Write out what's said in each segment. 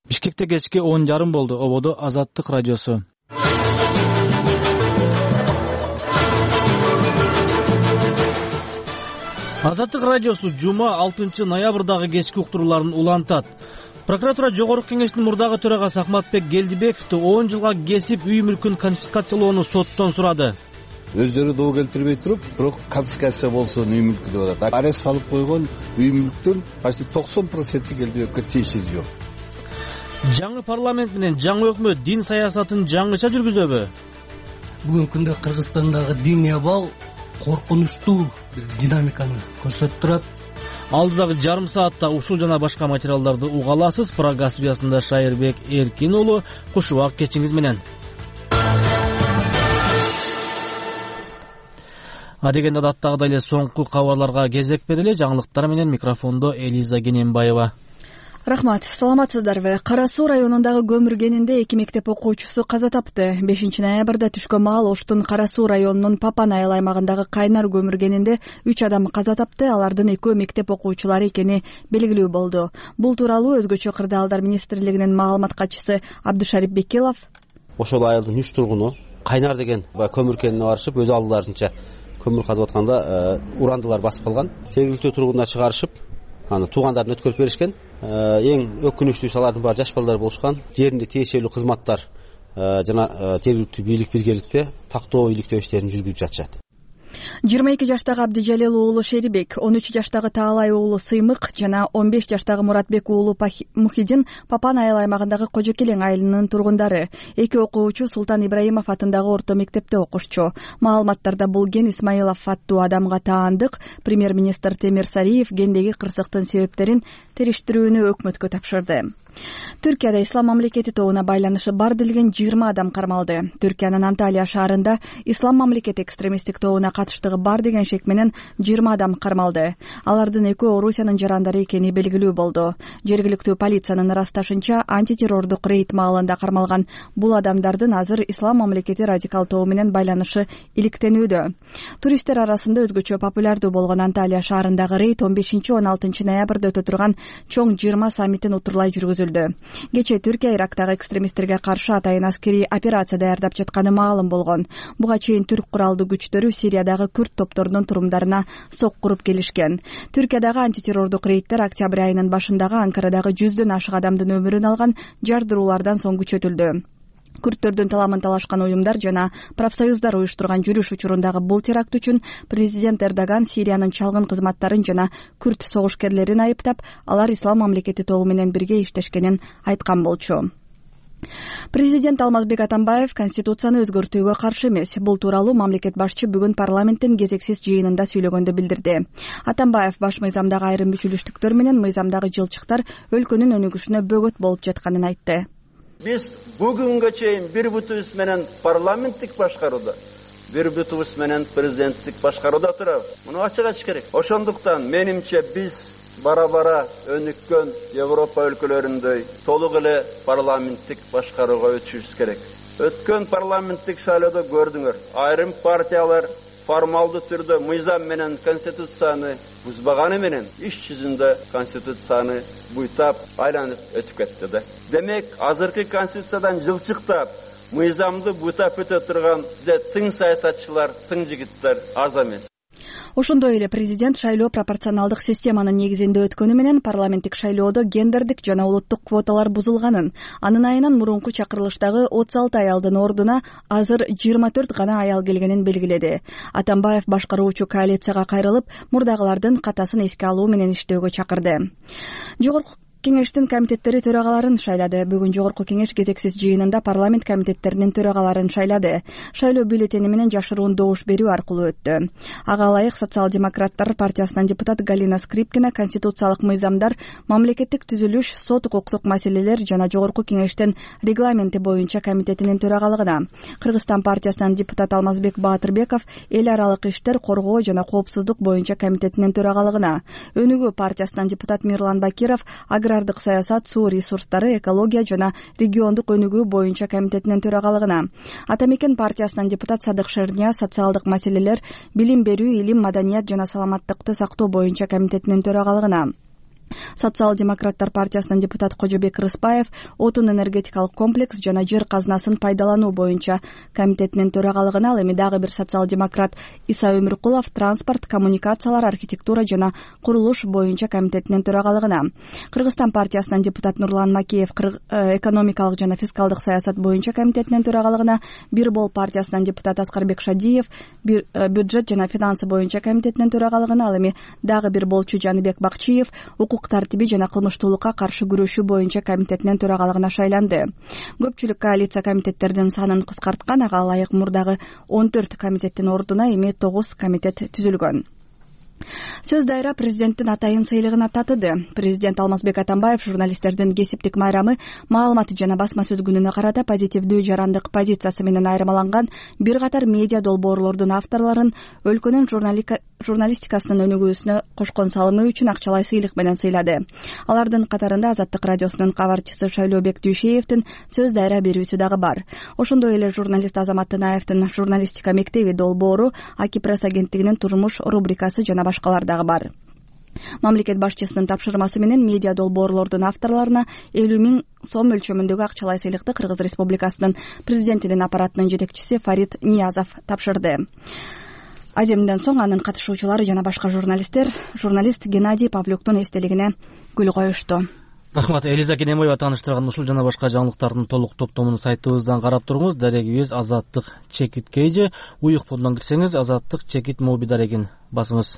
Бишкекте кечки 10:30 болду. Ободо Азаттык радиосу. Азаттык радиосу жума 6 ноябрдагы кечки уктурууларын улантат. Прокуратура Жогорку кеңештин мурдагы төрагасы Ахматбек Келдибековду 10 жылга кесип үй мүлкүн конфискациялоону соттон сурады. Өздөрү доо келтирбей туруп, бирок конфискация болсун үй мүлкү деп атат. Арест салып койгон үй мүлктүн почти 90% Келдибековке тиешеси жок. Жаңы парламент менен жаңы өкмөт дин саясатын жаңыча жүргүзөбү? Бүгүнкү күндө Кыргызстандагы диний абал коркунучтуу бир динамиканы көрсөтүп турат. Алдыдагы жарым саатта ушул жана башка материалдарды уга аласыз. Программа студиясында Шайырбек Эркин уулу, куш убак кечиңиз менен. Адегенде адаттагыдай эле соңку кабарларга кезек берели. Жаңылыктар менен микрофондо Элиза Кененбаева. Рахмат, саламатсыздарбы. Кара Суу районундагы көмүр кенинде 2 мектеп окуучусу каза тапты. 5 ноябрда түшкөн маал Оштун Кара Суу районунун Папан айыл аймагындагы Кайнар көмүр кенинде 3 адам каза тапты. Алардын 2 мектеп окуучулары экени белгилүү болду. Бул тууралуу Өзгөчө кырдаалдар министрлигинин маалымат катчысы Абдышарип Бекелов ошол айылдын 3 тургуну Кайнар деген көмүр кенине барышып, өз алдыларынча көмүр казып атканда урандылар басып калган. Жергиликтүү тургундар чыгарышып, аны туугандарын өткөрүп беришкен. Эң өкүнүчтүүсү алардын баары жаш балдар болушкан. Жеринде тиешелүү кызматтар жана жергиликтүү бийлик биргеликте тактоо бийликтөө иштерин жүргүзүп жатышат. 22 жаштагы Абдижалил уулу Шерибек, 13 жаштагы Таалай уулу Сыймык жана 15 жаштагы Муратбек уулу Мухидин Папан айыл аймагындагы Кожокелең айылынын тургундары. 2 окуучу Султан Ибраимов атындагы орто мектепте окушчу. Маалыматтарда бул ген Исмаилов аттуу адамга таандык. Премьер-министр Темир Сариев гендеги кырсыктын себептерин териштирүүнү өкмөткө тапшырды. Түркияда Ислам мамлекети тобуна байланышы бар делген 20 адам кармалды. Түркиянын Анталия шаарында Ислам мамлекети экстремисттик тобуна катыштыгы бар деген шек менен 20 адам кармалды. Алардын 2 Орусиянын жарандары экени белгилүү болду. Жергиликтүү полициянын ырасташынча, антитеррордук рейд маалында кармалган бул адамдардын азыр Ислам мамлекети радикал тобу менен байланышы иликтенүүдө. Туристтер арасында өзгөчө популярдуу болгон Анталия шаарындагы рейд 15-16 ноябрда өтө турган чоң 20 саммитин утурлай жүргүзүлдү. Кечээ Түркия Ирактагы экстремисттерге каршы атайын аскерий операция даярдап жатканы маалым болгон. Буга чейин түрк куралдуу күчтөрү Сириядагы күрд топторунун турумдарына сок куруп келишкен. Түркиядагы антитеррордук рейдтер октябрь айынын башындагы Анкарадагы 100дөн ашык адамдын өмүрүн алган жардыруулардан соң күчөтүлдү. Күрдтөрдүн таламын талашкан уюмдар жана профсоюздар уюштурган жүрүш учурундагы бул теракт үчүн президент Эрдоган Сириянын чалгын кызматтарын жана күрд согушкерлерин айыптап, алар Ислам мамлекети тобу менен бирге иштешкенин айткан болчу. Президент Алмазбек Атамбаев Конституцияны өзгөртүүгө каршы эмес. Бул тууралуу мамлекет башчы бүгүн парламенттин кезексиз жыйынында сүйлөгөндө билдирди. Атамбаев баш мыйзамдагы айрым бүчүлүштүктөр менен мыйзамдагы жылчыктар өлкөнүн өнүгүшүнө бөгөт болуп жатканын айтты. Biz bugünkü çeyin bir bütüs menen parlamentik başkaruda, bir bütüs menen prezidentlik başkaruda turabız. Bunu açık açık gerek. Oşonduktan menimçe biz bara önükkön Avrupa ülkelerinde toluk ile parlamentik başkaruga ötüşüz gerek. Ötkön parlamentik şaylada gördüңөр. Ayrım partiyalar formaldı türde mıyzam menen konstitutsiyany buzbagany menen iş yüzünde konstitutsiyany buytap aylanıp ötüp ketdi de. Demek azırkı konstitutsiyadan жылчыктап mıyzamды buytap ötө турган тың саясатчылар, тың жигиттер аз эмес. Ошондой эле президент шайлоо пропорционалдык системанын негизинде өткөнү менен парламенттик шайлоодо гендердик жана улуттук квоталар бузулганын, анын айынан мурунку чакырылыштагы 36 аялдын ордуна азыр 24 гана аял келгенин белгиледи. Атамбаев башкаруучу коалицияга кайрылып, мурдагылардын катасын эске алуу менен иштөөгө чакырды. Жогорку Кеңештин комитеттери төрагаларын шайлады. Бүгүн Жогорку Кеңеш кезексиз жыйынында парламент комитеттеринин төрагаларын шайлады. Шайлоо бюллетени менен жашыруун добуш берүү аркылуу өттү. Ага ылайык социал-демократтар партиясынан депутат Галина Скрипкина конституциялык мыйзамдар, мамлекеттик түзүлүш, сот укуктук маселелер жана Жогорку Кеңештин регламенти боюнча комитетинин төрагалыгына, Кыргызстан партиясынан депутат Алмазбек Баатырбеков эл аралык иштер, коргоо жана коопсуздук боюнча комитетинин төрагалыгына, Өнүгүү партиясынан депутат Мирлан Бакиров агрардык саясат, суу ресурстары, экология жана региондук өнүгүү боюнча комитетинин төрагалыгына, Атамекен партиясынан депутат Садык Шерния социалдык маселелер, билим берүү, илим, маданият жана саламаттыкты сактоо боюнча комитетинин төрагалыгына, Социал-демократтар партиясынын депутаты Кожобек Рыспаев отун энергетикалык комплекс жана жер казынасын пайдалануу боюнча комитетинин төрагалыгына, ал эми дагы бир социал-демократ Иса Өмүркулов транспорт, коммуникациялар, архитектура жана курулуш боюнча комитетинин төрагалыгына, Кыргызстан партиясынын депутаты Нурлан Макеев экономикалык жана фискалдык саясат боюнча комитетинин төрагалыгына, Бир Бол партиясынын депутаты Аскарбек Шадиев бюджет жана финансы боюнча комитетинин төрагалыгына, ал эми дагы бир болчу Жаныбек Бакчиев укук тартиби жана кылмыштуулукка каршы күрөшүү боюнча комитетинин төрагалыгына шайланды. Көпчүлүк коалиция комитеттердин санын кыскарткан, ага ылайык мурдагы 14 комитеттин ордуна эми 9 комитет түзүлгөн. Сөз дайра президенттин атайын сыйлыгына татыды. Президент Алмазбек Атамбаев журналисттердин кесиптик майрамы, маалыматы жана басма сөз күнүнө карата позитивдүү жарандык позициясы менен айырмаланган бир катар медиа долбоорлордун авторлорун өлкөнүн журналистикасынын өнүгүүсүнө кошкон салымы үчүн акчалай сыйлык менен сыйлады. Алардын катарында Азаттык радиосунун кабарчысы Шайлообек Дүйшеевдин сөз дайра берүүсү дагы бар. Ошондой эле журналист Азамат Тынаевдин журналистика мектеби долбоору, Аки пресс агенттигинин турмуш рубрикасы жана башкалар дагы бар. Мамлекет башчысынын тапшырмасы менен медиа долбоорлордун авторлоруна 50 000 сом өлчөмүндөгү акчалай сыйлыкты Кыргыз Республикасынын президентинин аппаратынын жетекчиси Фарид Ниязов тапшырды. Аземден соң анын катышуучулары жана башка журналист Геннадий Павлюктун эстелигине гүл коюшту. Рахмат. Элиза Кенемоева тааныштырган ушул жана башка жаңылыктардын толук топтомун сайтыбыздан карап туруңуз. Дарегибиз Азаттык чекит кейжи. Уюкпундан кирсеңиз Азаттык чекит моби дарегин басыңыз.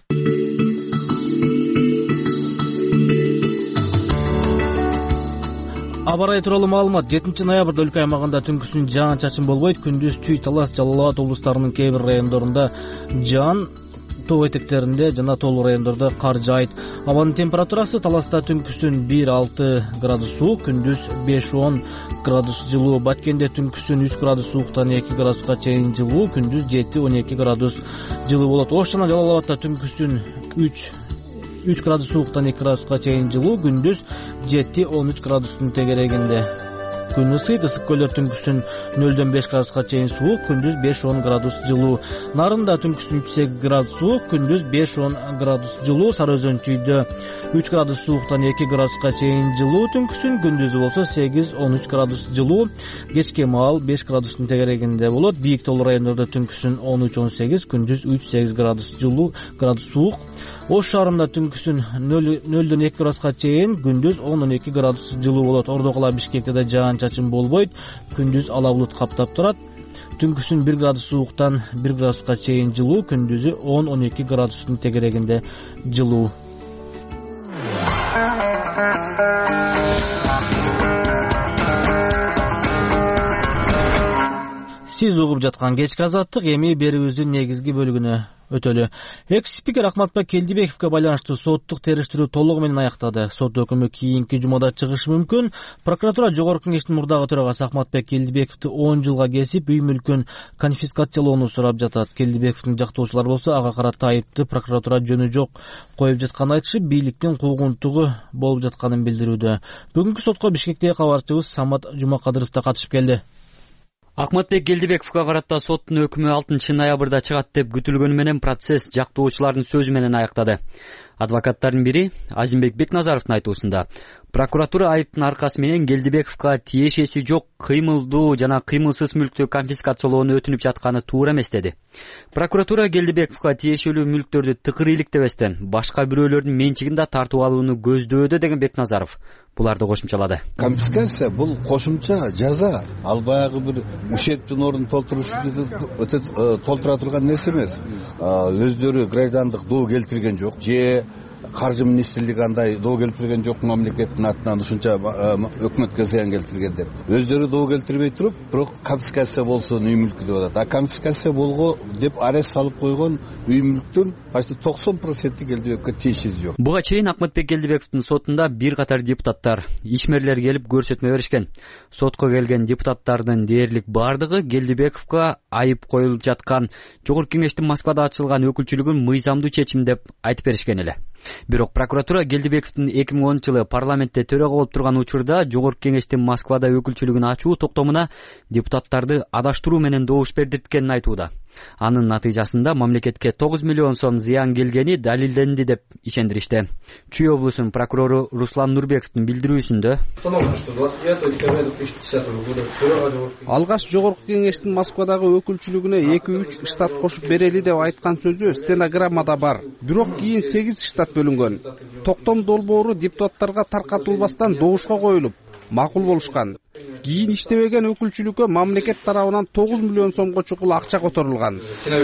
Аба ырайы тууралуу маалымат. 7 ноябрда өлкө аймагында түнкүсүн жаан-чачын болбойт. Күндүз Чүй, Талас, Жалал Абад облустарынын кээ бир райондорунда жаан, тоо этектеринде жана тоолуу райондордо кар жаайт. Абанын температурасы Таласта түнкүсүн 1-6 градус суук, күндүз 5-10 градус жылуу. Баткенде түнкүсүн 3 градус сууктан 2 градуска чейин жылуу, күндүз 7-12 градус жылуу болот. Ош жана Жалал Абадта түнкүсүн 3 градус сууктан 2 градуска чейин жылуу, күндүз 7-13 градустун тегерегинде. Күн ысыйт. Ысык көлдөр түнкүсүн 0-5 градуска чейин суук, күндүз 5-10 градус жылуу. Нарында түнкүсүн 3-8 градус суук, күндүз 5-10 градус жылуу. Сары Өзөн Чүйдө 3 градус сууктан 2 градуска чейин жылуу, түнкүсүн, күндүзү болсо 8-13 градус жылуу. Кечке маал 5 градустун тегерегинде болот. Бийик тоолуу райондордо түнкүсүн 13-18, күндүз 3-8 градус жылуу, градус суук. Ош шаарында түнкүсүн 0-2 градуска чейин, күндүз 10-12 градус жылуу болот. Ордо кала Бишкекте да жаан-чачын болбойт, күндүз ала булут каптап турат. Түнкүсүн 1 градус сууктан 1 градуска чейин жылуу, күндүзү 10-12 градустун тегерегинде жылуу. Сиз угуп жаткан кечки Азаттык, эми берүүбүздүн негизги бөлүгүнө өтөлү. Экс-спикер Акматбек Келдибековго байланыштуу соттук териштирүү толугу менен аяктады. Сот өкүмү кийинки жумада чыгышы мүмкүн. Прокуратура Жогорку Кеңештин мурдагы төрагасы Акматбек Келдибековду 10 жылга кесип, үй мүлкүн конфискациялоону сурап жатат. Келдибековдун жактоочулары болсо ага карата айыпты прокуратура жөнү жок коюп жатканын айтышып, бийликтин куугунтугу болуп жатканын билдирүүдө. Бүгүнкү сотко Бишкектеги кабарчыбыз Самат Жумакадыров да катышып келди. Акматбек Келдибековго карата соттун өкүмү 6 ноябрда чыгат деп күтүлгөнү менен процесс жактоочулардын сөзү менен аяктады. Адвокаттардын бири Азимбек Бекназаровдун айтуусунда прокуратура айыптын аркасы менен Келдибековго тиешеси жок кыймылдуу жана кыймылсыз мүлктү конфискациялоону өтүнүп жатканы туура эмес деди. Прокуратура Келдибековго тиешелүү мүлктөрдү тыкыр иликтебестен башка бирөөлөрдүн менчигин да тартып алууну көздөөдө деген Бекназаров буларды кошумчалады. Конфискация бул кошумча жаза. Ал баягы бир ущербтин ордун толтура турган нерсе эмес. Өздөрү граждандык доо келтирген жок, же каржы министрлиги андай доо келтирген жок, мамлекеттин атынан ушунча өкмөткө зыян келтирген деп. Өздөрү доо келтирбей туруп, бирок конфискация болсун үй мүлкү деп атат. А конфискация болго деп арест салып койгон үй мүлктүн почти 90% Келдибековго тиешеси жок. Буга чейин Акматбек Келдибековдун сотунда бир катар депутаттар, ишмерлер келип көрсөтмө беришкен. Сотко келген депутаттардын дээрлик бардыгы Келдибековго айып коюлуп жаткан Жогорку Кеңештин Москвада ачылган өкүлчүлүгүн мыйзамдуу чечим деп айтып беришкен эле. Бирок прокуратура Келдибековдун 2010-жылы парламентте төрага болуп турган учурда Жогорку Кеңештин Москвада өкүлчүлүгүн ачуу токтомуна депутаттарды адаштыруу менен добуш бердирткенин айтууда. Анын натыйжасында мамлекетке 9 миллион сом зыян келгени далилденди деп ишендиришти. Чүй облусунун прокурору Руслан Нурбековдун билдирүүсүндө алгаш жогорку кеңештин Москвадагы өкүлчүлүгүнө 2-3 штат кошуп берели деп айткан сөзү стенограммада бар. Бирок кийин 8 штат бөлүнгөн. Токтом долбоору депутаттарга таркатылбастан добушка коюлуп, макул болушкан. Кийин иштебеген өкүлчүлүккө мамлекет тарабынан 9 миллион сомго чукул акча которулган.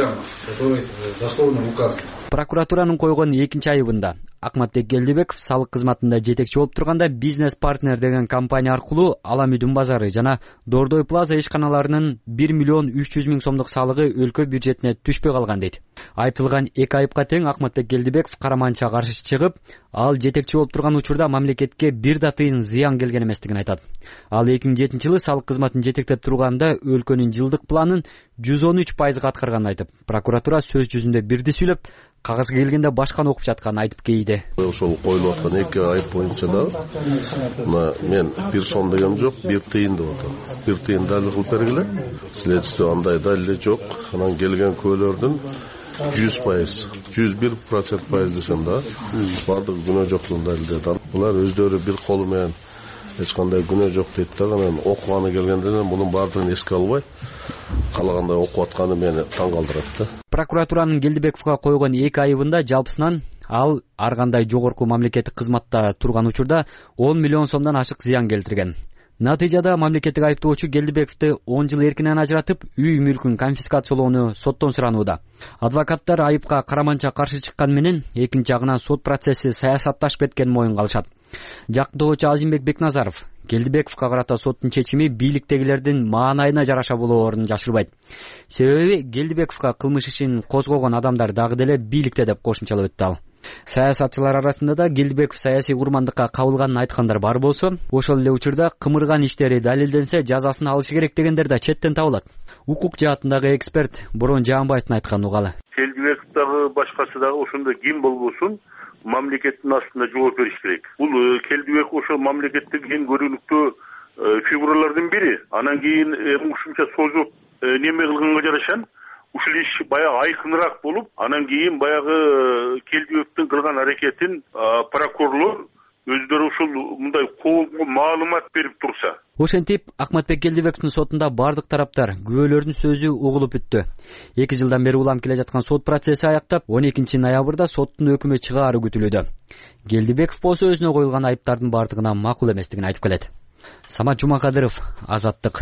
Прокуратуранын койгон экинчи айыбында Акматбек Келдибеков салык кызматында жетекчи болуп турганда Бизнес партнер деген компания аркылуу Аламүйдүн базары жана Дордой Плаза ишканаларынын 1 миллион 300 миң сомдук салыгы өлкө бюджетине түшпөй калган дейт. Айтылган эки айыпка тең Акматбек Келдибеков караманча каршы чыгып, ал жетекчи болуп турган учурда мамлекетке бир да тыйын зыян келген эместигин айтат. Ал 2007-жылы салык кызматын жетектеп турганда өлкөнүн жылдык планын 113% аткарганын айтып, прокуратура сөз жүзүндө бирди сүйлөп, кагазга келгенде башканы окуп жатканын айтып кейди. Ошол коюлуп аткан эки айып боюнча да мен бир сом деген жок, бир тыйын деп атам. Бир тыйын далил кылып бергиле. Следствие андай далил жок. Анан келген көөлөрдүн 100%, 101% десем да, бардык күнөө жоктугун далилдеди. Булар өздөрү бир колу менен эч кандай күнөө жок дейт да, анан окуганы келгенде мунун баардыгын эске албай калагандай окуп атканы мени таң калтырат да. Прокуратуранын Келдибековго койгон эки айыбында жалпысынан ал ар кандай жогорку мамлекеттик кызматта турган учурда 10 миллион сомдон ашык зыян келтирген. Натыйжада мамлекеттик айыптоочу Келдибековду 10 жыл эркинен ажыратып, үй мүлкүн конфискациялоону соттон суранууда. Адвокаттар айыпка караманча каршы чыккан менен экинчи жагынан сот процесси саясатташып кеткенин моюнга алышат. Жактоочу Азимбек Бекназаров Келдибековго карата соттун чечими бийликтегилердин маанайына жараша болоорун жашырбайт. Себеби Келдибековго кылмыш ишин козгогон адамдар дагы деле бийликте деп кошумчалап өттү ал. Саясатчылар арасында да Келдибеков саясий курмандыкка кабылганын айткандар бар болсо, ошол эле учурда кымырган иштери далилденсе жазасын алышы керек дегендер да четтен табылат. Укук жаатындагы эксперт Борон Жаанбаевдин айтканын угалы. Келдибеков дагы башкасы дагы ошондо ким болбосун мамлекеттин астында жооп бериш керек. Бул Келдибеков ошол мамлекеттик эң көрүнүктүү фигуралардын бири. Анан кийин ушунча созуп неме кылганга жарашан ушул иш баягы айкыныраак болуп, анан кийин баягы Келдибековдун кылган аракетин прокурорлор өздөрү ушул мындай маалымат берип турса. Ошентип, Акматбек Келдибековдун сотунда бардык тараптар күбөлөрдүн сөзү угулуп бүттү. 2 жылдан бери улам келе жаткан сот процесси аяктап, 12 ноябрда соттун өкүмү чыгаары күтүлүүдө. Келдибеков болсо өзүнө коюлган айыптардын бардыгына макул эместигин айтып келет. Самат Жумакадыров, Азаттык.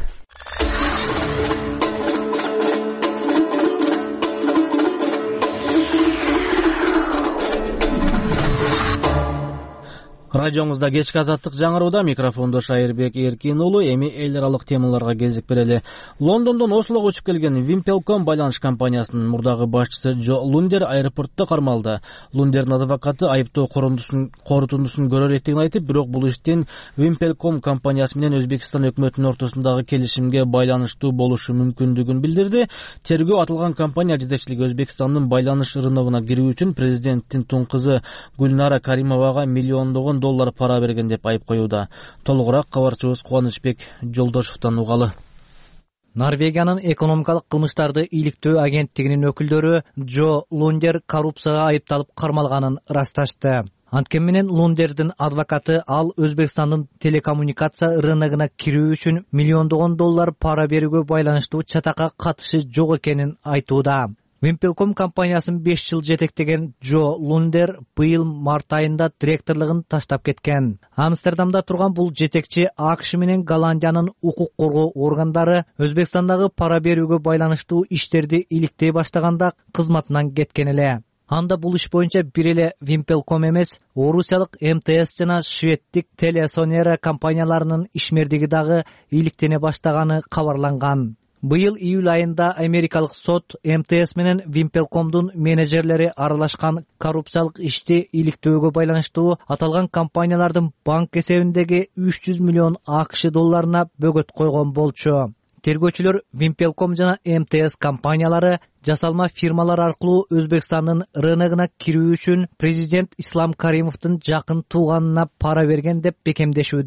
Радиоңузда кечки Азаттык жаңырууда, микрофондо Шайырбек Эркин уулу. Эми эл аралык темаларга кезик берели. Лондондон Ослого учуп келген Wimpelcom байланыш компаниясынын мурдагы башчысы Джо Лундер аэропортто кармалды. Лундердин адвокаты айыптоо корутундусун көрөр этигин айтып, бирок бул иштин Wimpelcom компаниясы менен Өзбекстан өкмөтүнүн ортосундагы келишимге байланыштуу болушу мүмкүндүгүн билдирди. Тергөө атылган компания жетекчилиги Өзбекстандын байланыш рыногуна кирүү үчүн президенттин тун кызы Гүлнара Каримовага миллиондогон доллар пара берген деп айып коюуда. Толугураак кабарчыбыз Кубанычбек Жолдошевдон угалы. Норвегиянын экономикалык кылмыштарды иликтөө агенттигинин өкүлдөрү Джо Лундер коррупцияга айыпталып кармалганын ырасташты. Анткени менен Лундердин адвокаты ал Өзбекстандын телекоммуникация рыногуна кирүү үчүн миллиондогон доллар пара берүүгө байланыштуу чатакка катышы жок экенин айтууда. Wimpelcom компаниясын 5 жыл жетектеген Джо Лундер быйыл март айында директорлугун таштап кеткен. Амстердамда турган бул жетекчи АКШ менен Голландиянын укук коргоо органдары Өзбекстандагы пара берүүгө байланыштуу иштерди иликтей баштаганда кызматынан кеткен эле. Анда бул иш боюнча бир эле Wimpelcom эмес, орусиялык МТС жана шведтик Телесонера компанияларынын ишмердиги дагы иликтене баштаганы кабарланган. Быйыл июль айында америкалык сот МТС менен Wimpelcomдун менеджерлери аралашкан коррупциялык ишти иликтөөгө байланыштуу аталган компаниялардын банк эсебиндеги 300 миллион АКШ долларына бөгөт койгон болчу. Тергөөчүлөр Wimpelcom жана МТС компаниялары жасалма фирмалар аркылуу Өзбекстандын рыногуна кирүү үчүн президент Ислам Каримовдун жакын тууганына пара берген деп бекемдешүүдө.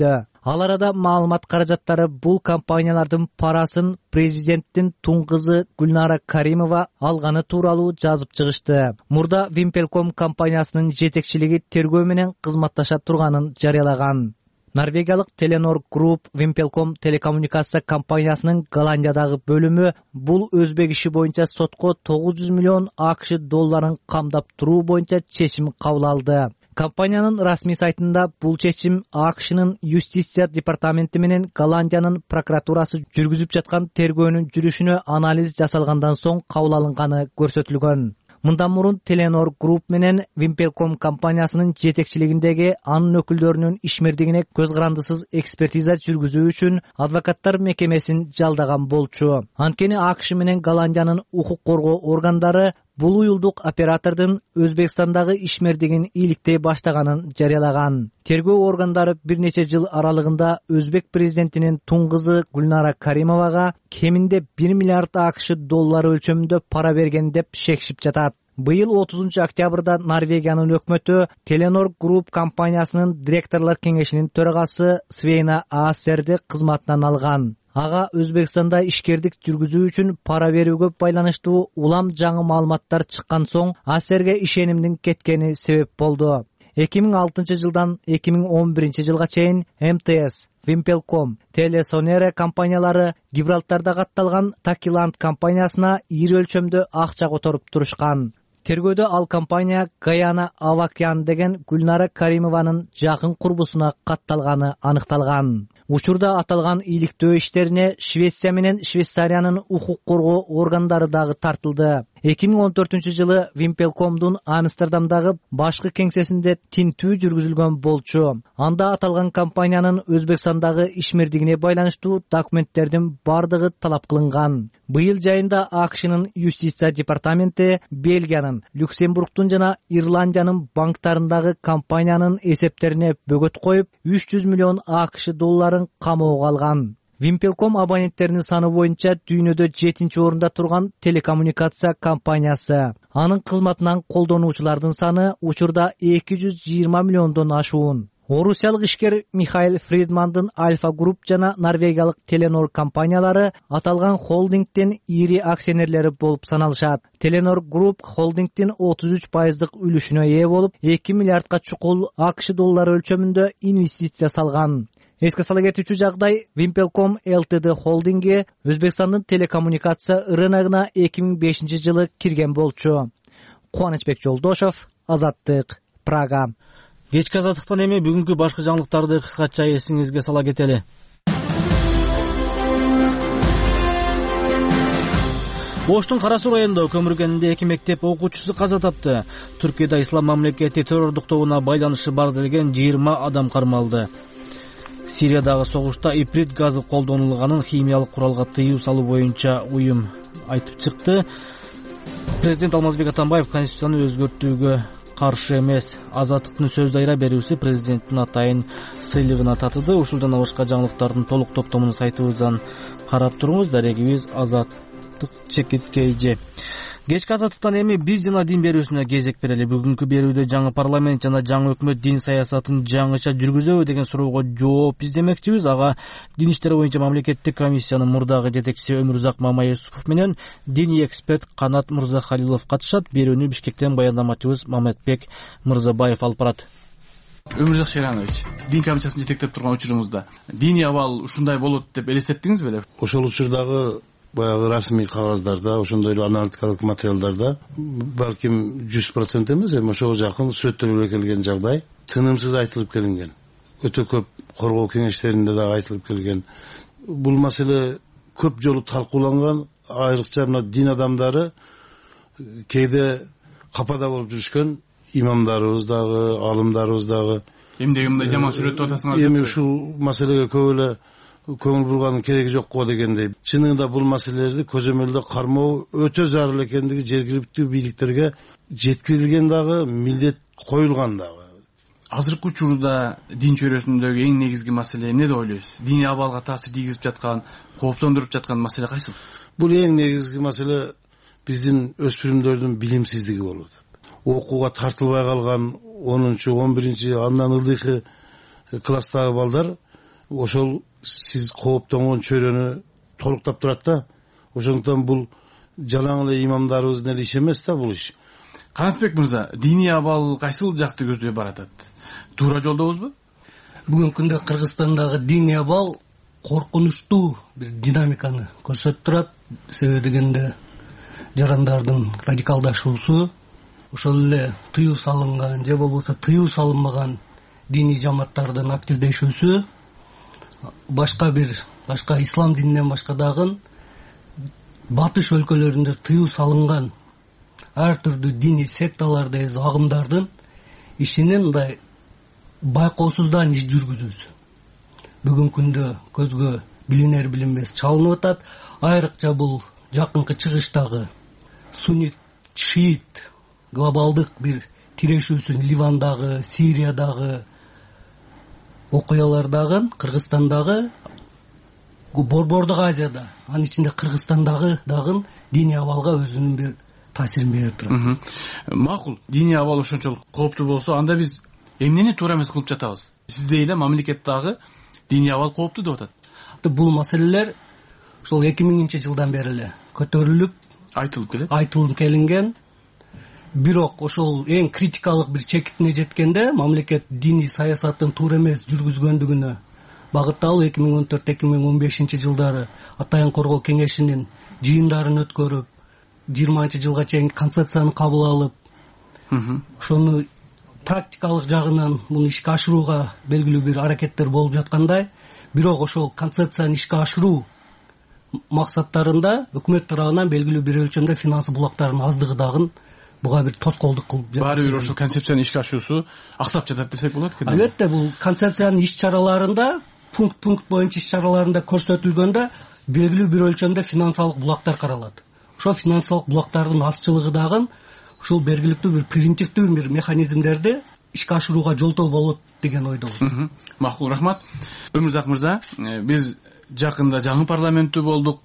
Ал арада маалымат каражаттары бул компаниялардын парасын президенттин тун кызы Гүлнара Каримова алганы тууралуу жазып чыгышты. Мурда Вимпелком компаниясынын жетекчилиги тергөө менен кызматташа турганын жарыялаган. Норвегиялык Теленор Групп Вимпелком телекоммуникация компаниясынын Голландиядагы бөлүмү бул өзбек иши боюнча сотко 900 миллион АКШ долларын камдап туруу боюнча чечим кабыл алды. Компаниянын расмий сайтында бул чечим АКШнын юстиция департаменти менен Голландиянын прокуратурасы жүргүзүп жаткан тергөөнүн жүрүшүнө анализ жасалгандан соң кабыл алынганы көрсөтүлгөн. Мындан мурун Теленор Групп менен Вимпелком компаниясынын жетекчилигиндеги анын өкүлдөрүнүн ишмердигине көз карандысыз экспертиза жүргүзүү үчүн адвокаттар мекемесин жалдаган болчу. Анткени АКШ менен Голландиянын укук коргоо органдары бул уюлдук оператордун Өзбекстандагы ишмердигин иликтей баштаганын жарыялаган. Тергөө органдары бир нече жыл аралыгында Өзбек президентинин тун кызы Гүлнара Каримовага кеминде 1 миллиард АКШ доллары өлчөмүндө пара берген деп шекшип жатат. Быйыл 30 октябрда Норвегиянын өкмөтү Теленор Групп компаниясынын директорлор кеңешинин төрагасы Свейна Аасерди кызматынан алган. Ага Өзбекстанда ишкердик жүргүзүү үчүн пара берүүгө байланыштуу улам жаңы маалыматтар чыккан соң Аасерге ишенимдин кеткени себеп болду. 2006 жылдан 2011 жылга чейин МТС, Вимпелком, Телесонере компаниялары Гибралтарда катталган Такиланд компаниясына ийри өлчөмдө акча которуп турушкан. Тергөөдө ал компания Гаяна Авакян деген Гүлнара Каримованын жакын курбусуна катталганы аныкталган. Учурда аталган ийгиликтөө иштерине Швеция менен Швейцариянын укук коргоо органдары дагы тартылды. 2014 жылы Вимпелкомдун Амстердамдагы башкы кеңсесинде тинтүү жүргүзүлгөн болчу. Анда аталган компаниянын Өзбекстандагы ишмердигине байланыштуу документтердин бардыгы талап кылынган. Быйыл жайында АКШнын юстиция департаменти Бельгиянын, Люксембургдун жана Ирландиянын банктарындагы компаниянын эсептерине бөгөт коюп, 300 миллион АКШ долларын камоого алган. Вимпелком абоненттеринин саны боюнча дүйнөдө 7-чи орунда турган телекоммуникация компаниясы. Анын кызматынан колдонуучулардын саны учурда 220 миллиондон ашуун. Орусиялык ишкер Михаил Фридмандын Альфа Групп жана норвегиялык Теленор компаниялары аталган холдингдин ийри акционерлери болуп саналышат. Теленор Групп холдингдин 33% үлүшүнө ээ болуп, 2 миллиардка чукул АКШ доллары өлчөмүндө инвестиция салган. Эске сала кетүүчү жагдай, Вимпелком ЛТД холдинги Өзбекстандын телекоммуникация рыногуна 2005 жылы кирген болчу. Кубанычбек Жолдошов, Азаттык, Прага. Кечки азаттыктан эми бүгүнкү башкы жаңылыктарды кыскача эсиңизге сала кетели. Оштун Кара Суу районунда көмүр кенинде 2 мектеп окуучусу каза тапты. Түркияда ислам мамлекети террордук тобуна байланышы бар делген 20 адам кармалды. Сириядагы согушта иприт газы колдонулганын химиялык куралга тыюу салуу боюнча уюм айтып чыкты. Президент Алмазбек Атамбаев конституцияны өзгөртүүгө каршы эмес. Азаттыктын сөз дайра берүүсү президенттин атайын сыйлыгына татыды. Ушул жана башка жаңылыктардын толук топтомун сайтыбыздан карап туруңуз. Дарегибиз Азаттык чекиткейже. Кечки азаттыктан эми биз жана дин берүүсүнө кезек берели. Бүгүнкү берүүдө жаңы парламент жана жаңы өкмөт дин саясатын жаңыча жүргүзөбү деген суроого жооп издемекчибиз. Ага дин иштери боюнча мамлекеттик комиссиянын мурдагы жетекчиси Өмүрзак Мамаюсупов менен диний эксперт Канат Мырзахалилов катышат. Берүүнү Бишкектен баяндамачыбыз Маматбек Мырзабаев алып барат. Өмүрзак Шеранович, дин комиссиясын жетектеп турган учурубузда диний абал ушундай болот деп элестеттиңиз беле? Ошол учурдагы баягы расмий кагаздарда, ошондой эле аналитикалык материалдарда балким 100% эмес, эми ошого жакын сүрөттөлүп келген жагдай тынымсыз айтылып келинген. Өтө көп коргоо кеңештеринде дагы айтылып келген. Бул маселе көп жолу талкууланган, айрыкча мына дин адамдары кээде капада болуп жүрүшкөн, имамдарыбыз дагы, алымдарыбыз дагы. Эмнеге мындай жаман сүрөттүп атасыңар? Эми ушул маселеге көп эле көңүл бурганын кереги жок го дегендей. Чынында бул маселелерди көзөмөлдө кармоо өтө зарыл экендиги жергиликтүү бийликтерге жеткирилген дагы, милдет коюлган дагы. Азыркы учурда дин чөйрөсүндөгү эң негизги маселе эмне деп ойлойсуз? Диний абалга таасир тийгизип жаткан, кооптондуруп жаткан маселе кайсы? Бул эң негизги маселе биздин өспүрүмдөрдүн билимсиздиги болуп атат. Окууга тартылбай калган 10-11, андан ылдыйкы класстагы балдар ошол сиз кооптонгон чөйрөнү толуктап турат да. Ошондуктан бул жалаң эле имамдарыбыздын эле иши эмес да бул иш. Канатбек мырза, диний абал кайсыл жакты көздөй баратат? Туура жолдобузбу? Бүгүнкү күндө Кыргызстандагы диний абал коркунучтуу бир динамиканы көрсөтүп турат. Себеби дегенде жарандардын радикалдашуусу, ошол эле тыюу салынган же болбосо тыюу салынмаган диний жамааттардын активдешүүсү, башка ислам дининен башка дагы батыш өлкөлөрүндө тыюу салынган ар түрдүү диний секталарды, агымдардын ишинин мындай байкоосуздан иш жүргүзүүсү бүгүнкү күндө көзгө билинер билинбес чалынып атат. Айрыкча бул жакынкы чыгыштагы суннит, шиит глобалдык бир тирешүүсүн Ливандагы, Сириядагы окуялардагы, Кыргызстандагы, Борбордук Азияда, анын ичинде Кыргызстандагы дагы диний абалга өзүнүн бир таасирин берип турат. Макул, диний абал ошончолук кооптуу болсо, анда биз эмнени туура эмес кылып жатабыз? Сиздей эле мамлекеттагы диний абал кооптуу деп атат. Бул маселелер ошол 2000-жылдан бери эле көтөрүлүп, айтылып келинген. Бирок ошол эң критикалык бир чекитине жеткенде мамлекет диний саясаттын туура эмес жүргүзгөндүгүнө багытталып 2014-2015 жылдары Атайын коргоо кеңешинин жыйындарын өткөрүп, 20-жылга чейин концепцияны кабыл алып, ошону практикалык жагынан муну ишке ашырууга белгилүү бир аракеттер болуп жаткандай, бирок ошол концепцияны ишке ашыруу максаттарында өкмөт тарабынан белгилүү бир өлчөмдө финансы булактарынын аздыгы дагы буга бир тоскоолдук кылып жатат. Баары бир ошол концепцияны ишке ашуусу аксап жатат десек болот экен. Албетте, бул концепциянын иш-чараларында пункт боюнча иш-чараларында көрсөтүлгөндө белгилүү бир өлчөмдө финансылык булактар каралат. Ошол финансылык булактардын азчылыгы дагы ушул бергиликтүү бир превентивдүү бир механизмдерди ишке ашырууга жолтоо болот деген ойдобуз. Макул, рахмат. Өмүрзак мырза, биз жакында жаңы парламенттүү болдук.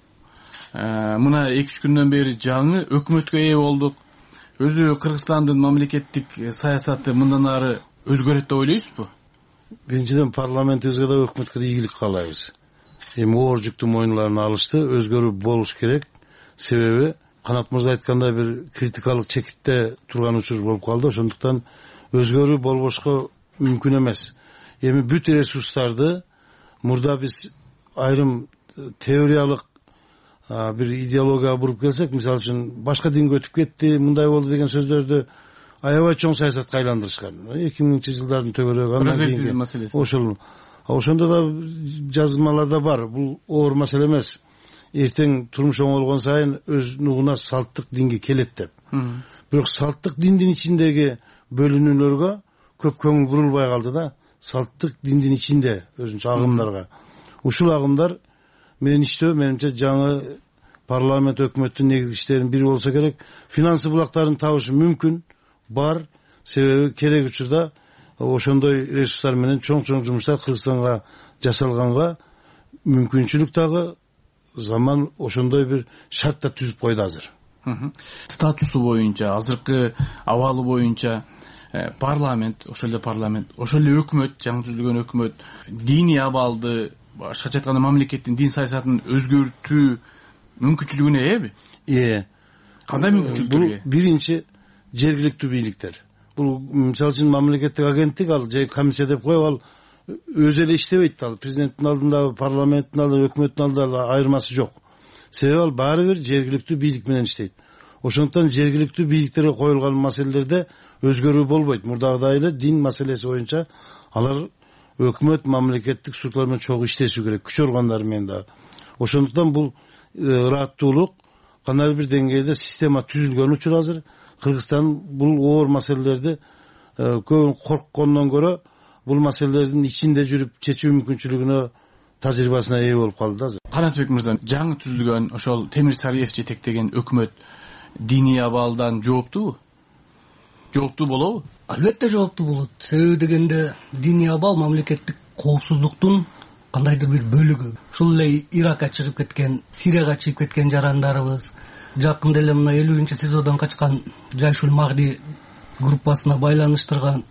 Мына 2-3 күндөн бери жаңы өкмөткө ээ болдук. Өзү Кыргызстандын мамлекеттик саясаты мындан ары өзгөрөт деп ойлойсузбу? Биринчиден парламентибизге да өкмөткө да ийгилик каалайбыз. Эми оор жүктү мойнуна алышты, өзгөрүү болуш керек. Себеби Канат мырза айткандай бир критикалык чекитте турган учур болуп калды. Ошондуктан өзгөрүү болбошко мүмкүн эмес. Эми бүт ресурстарды мурда биз айрым теориялык бир идеологияга буруп келсек, мисалы үчүн башка динге өтүп кетти, мындай болду деген сөздөрдү аябай чоң саясатка айландырышкан. 2000-жылдардын төгөрөгү андан кийин ошол ошондо да жазмаларда бар. Бул оор маселе эмес. Эртең турмуш оңолгон сайын өз нугуна салттык динге келет деп. Бирок салттык диндин ичиндеги бөлүнүүлөргө көп көңүл бурулбай калды да. Салттык диндин ичинде өзүнчө агымдарга. Ушул агымдар менин иштөө менимче жаңы парламент өкмөттүн негизги иштеринин бири болсо керек. Финансы булактарын табышы мүмкүн, бар. Себеби керек учурда ошондой ресурстар менен чоң жумуштар Кыргызстанга жасалганга мүмкүнчүлүк дагы заман ошондой бир шарт да түзүп койду азыр. Статусу боюнча, азыркы абалы боюнча парламент, ошол эле өкмөт, жаңы түзүлгөн өкмөт диний абалды, башкача айтканда мамлекеттин дин саясатын өзгөртүү мүмкүнчүлүгүнө ээби? Кандай мүмкүнчүлүктөр? Бул биринчи жергиликтүү бийликтер. Бул мисалы үчүн мамлекеттик агенттик ал же комиссия деп коюп ал өзү эле иштебейт. Ал президенттин алдында, парламенттин алдында, өкмөттүн алдында айырмасы жок. Себеби ал баары бир жергиликтүү бийлик менен иштейт. Ошондуктан жергиликтүү бийликтерге коюлган маселелерде өзгөрүү болбойт. Мурдагыдай эле дин маселеси боюнча алар өкмөт мамлекеттик структуралар менен чогуу иштеши керек, күч органдары менен да. Ошондуктан бул ыраттуулук кандайдыр бир деңгээлде система түзүлгөн учур азыр. Кыргызстан бул оор маселелерди көп корккондон көрө бул маселелердин ичинде жүрүп чечүү мүмкүнчүлүгүнө тажрыйбасына ээ болуп калды да азыр. Канатбек мырза, жаңы түзүлгөн ошол Темир Сариев жетектеген өкмөт диний абалдан жооптубу? Жооптуу болобу? Албетте жооптуу болот. Себеби дегенде диний абал мамлекеттик коопсуздуктун кандайдыр бир бөлүгү. Ушул эле Иракка чыгып кеткен, Сирияга чыгып кеткен жарандарыбыз, жакында эле мына 50-сезондон качкан Жайшул Магди группасына байланыштырган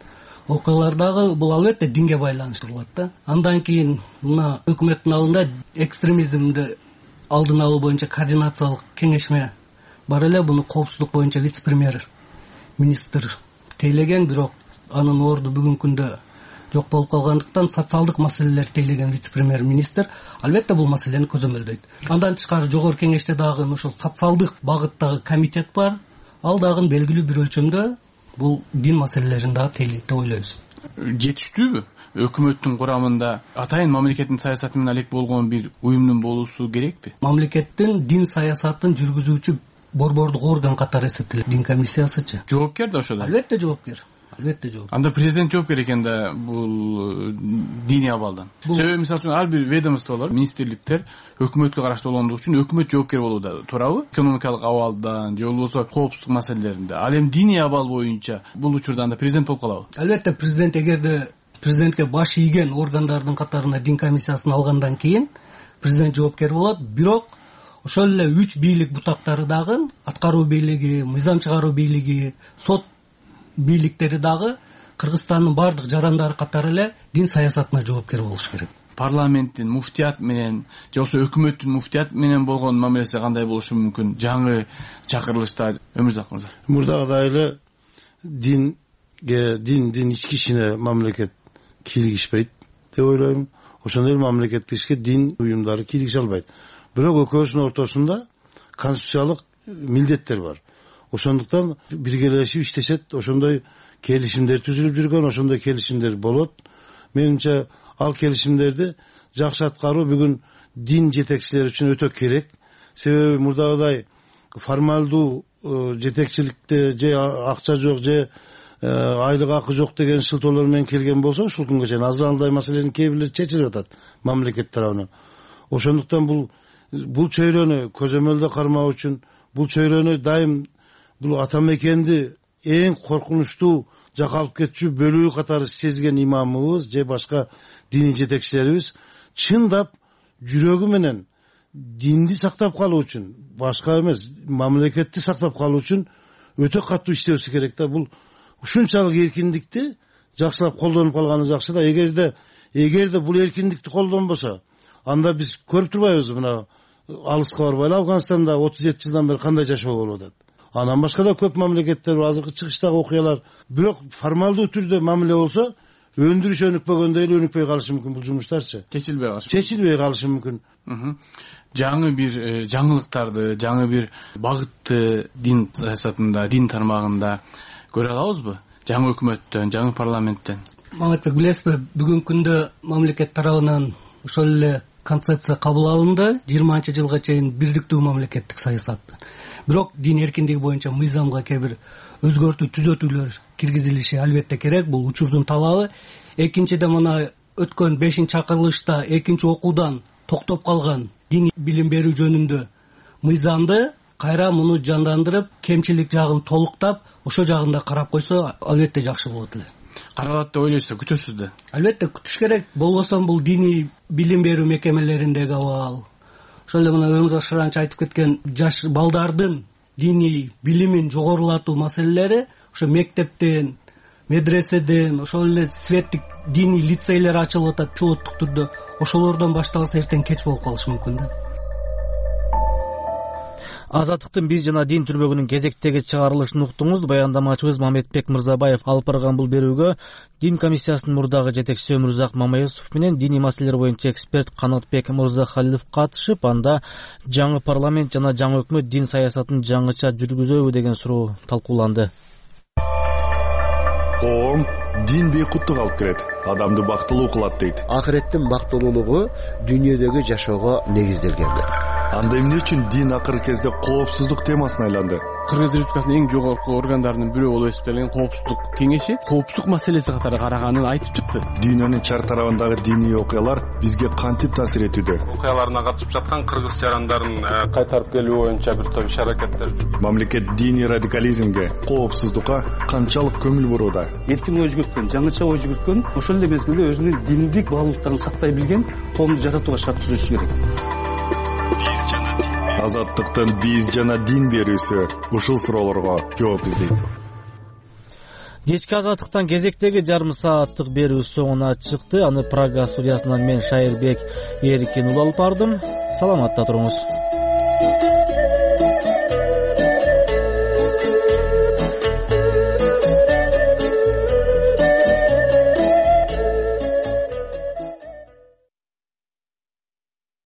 окуялар дагы бул албетте динге байланыштуу болот да. Андан кийин мына өкмөттүн алдында экстремизмди алдын алуу боюнча координациялык кеңешме бар эле. Буну коопсуздук боюнча вице-премьер министр тейлеген, бирок анын орду бүгүнкү күндө жок болуп калгандыктан социалдык маселелер тейлеген вице-премьер министр албетте бул маселени көзөмөлдөйт. Андан тышкары жогорку кеңеште дагы ошол социалдык багыттагы комитет бар. Ал дагы белгилүү бир өлчөмдө бул дин маселелерин дагы тейлейт деп ойлойбуз. Жетиштүүбү? Өкмөттүн курамында атайын мамлекеттин саясаты менен алек болгон бир уюмдун болуусу керекпи? Мамлекеттин дин саясатын жүргүзүүчү борбордук орган катары эсептелет дин комиссиясычы. Жоопкер да ошодо? Албетте жоопкер. Албетте жоопкер. Анда президент жоопкер экен да бул диний абалдан. Себеби мисалы үчүн ар бир ведомстволор, министрликтер өкмөткө караштуу болгондугу үчүн өкмөт жоопкер болууда, туурабы? Экономикалык абалдан же болбосо коопсуздук маселелеринде. Ал эми диний абал боюнча бул учурда анда президент болуп калабы? Албетте президент эгерде президентке баш ийген органдардын катарына дин комиссиясын алгандан кийин президент жоопкер болот. Бирок ошол эле 3 бийлик бутактары дагы, аткаруу бийлиги, мыйзам чыгаруу бийлиги, сот бийликтери дагы Кыргызстандын бардык жарандары катары эле дин саясатына жоопкер болуш керек. Парламенттин муфтият менен же болбосо өкмөттүн муфтият менен болгон мамилеси кандай болушу мүмкүн? Жаңы чакырылышта Өмүрзак мырза. Мурдагыдай эле дин ички ишине мамлекет кийлигишпейт деп ойлойм. Ошондой эле мамлекеттик ишке дин уюмдары кийлигише албайт. Бирок экөөсүнүн ортосунда конституциялык милдеттер бар. Ошондуктан биргелешип иштешет. Ошондой келишимдер түзүлүп жүргөн, ошондой келишимдер болот. Менимче ал келишимдерди жакшы аткаруу бүгүн дин жетекчилери үчүн өтө керек. Себеби мурдагыдай формалдуу жетекчиликте же акча жок же айлык акы жок деген шылтоолор менен келген болсо, ушул күнгө чейин азыр андай маселенин кээ бирлери чечилип атат мамлекет тарабынан. Ошондуктан бул чөйрөнү көзөмөлдө кармоо үчүн, бул чөйрөнү дайым бул ата мекенди эң коркунучтуу жакалып кетчү бөлүү катары сезген имамыбыз же башка диний жетекчилерибиз чындап жүрөгү менен динди сактап калуу үчүн, башка эмес, мамлекетти сактап калуу үчүн өтө катуу иштебесе керек да. Бул ушунчалык эркиндикти жакшылап колдонуп калганы жакшы да. Эгерде бул эркиндикти колдонбосо, анда биз көрүп турбайбызбы, мына алыска барбайлы Афганистанда 37 жылдан бери кандай жашоо болуп атат. Анан башка да көп мамлекеттер бар, азыркы чыгыштагы окуялар. Бирок формалдуу түрдө мамиле болсо, өндүрүш өнүкпөгөндөй эле өнүкпөй калышы мүмкүн бул жумуштарчы. Чечилбей калышы мүмкүн. Жаңы бир жаңылыктарды, жаңы бир багытты дин саясатында, дин тармагында көрө алабызбы? Жаңы өкмөттөн, жаңы парламенттен. Маматбек, билесизби, бүгүнкү күндө мамлекет тарабынан ошол эле концепция кабыл алынды. 20-жылга чейин бирдиктүү мамлекеттик саясат. Бирок дин эркиндиги боюнча мыйзамга кээ бир өзгөртүү, түзөтүүлөр киргизилиши албетте керек. Бул учурдун талабы. Экинчиден мына өткөн 5-чакырылышта 2-окуудан токтоп калган диний билим берүү жөнүндө мыйзамды кайра муну жандандырып, кемчилик жагын толуктап, ошо жагында карап койсо албетте жакшы болот эле. Каралат деп ойлойсузбу, күтөсүз да? Албетте күтүш керек. Болбосо бул диний билим берүү мекемелериндеги абал, ошол эле мына Өмүрзак Шаранч айтып кеткен жаш балдардын диний билимин жогорулатуу маселелери ошо мектептен, медреседен, ошол эле светтик диний лицейлер ачылып атат пилоттук түрдө. Ошолордон башталса эртең кеч болуп калышы мүмкүн да. Азаттыктын биз жана дин түрмөгүнүн кезектеги чыгарылышын уктуңуз. Баяндамачыбыз Мамедбек Мырзабаев алып барган бул берүүгө дин комиссиясынын мурдагы жетекчиси Өмүрзак Мамаевов менен диний маселелер боюнча эксперт Канатбек Мырзахалилов катышып, анда жаңы парламент жана жаңы өкмөт дин саясатын жаңыча жүргүзөбү деген суроо талкууланды. Коом дин бейкуттук алып келет, адамды бактылуу кылат дейт. Акыреттин бактылуулугу дүйнөдөгү жашоого негизделген. Анда эмне үчүн дин акыркы кезде коопсуздук темасына айланды? Кыргыз Республикасынын эң жогорку органдарынын бирөө болуп эсептелген коопсуздук кеңеши коопсуздук маселеси катары караганын айтып чыкты. Дүйнөнүн чар тарабындагы диний окуялар бизге кантип таасир этүүдө? Окуяларына катышып жаткан кыргыз жарандарын кайтарып келүү боюнча бир топ иш-аракеттер. Мамлекет диний радикализмге, коопсуздукка канчалык көңүл бурууда? Эркин ой жүгүрткөн, жаңыча ой жүгүрткөн, ошол эле мезгилде өзүнүн диндик баалуулуктарын сактай билген коомду жаратууга шарт түзүш керек. Азаттыктын биз жана дин берүүсү ушул суроолорго жооп издейт. Кечки азаттыктан кезектеги жарым сааттык берүү соңуна чыкты. Аны Прага студиясынан мен Шайырбек Эрикин алып бардым. Саламатта туруңуз.